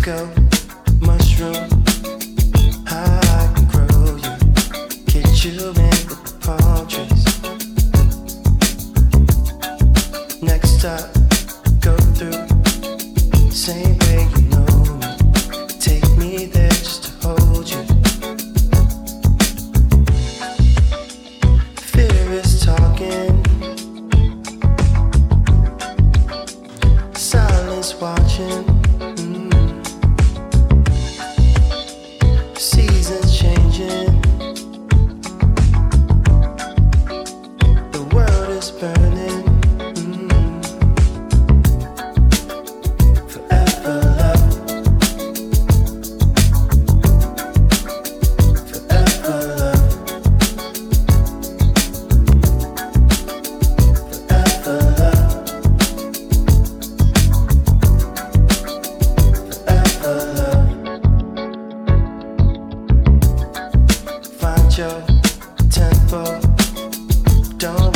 go, mushroom. I can grow you, get you in the palm trees. Next stop, go through, same way you know me. Take me there just to hold you. Fear is talking, silence watching. Seasons changing, the world is burning. Forever love, forever love, forever love, forever love. Find your tempo, don't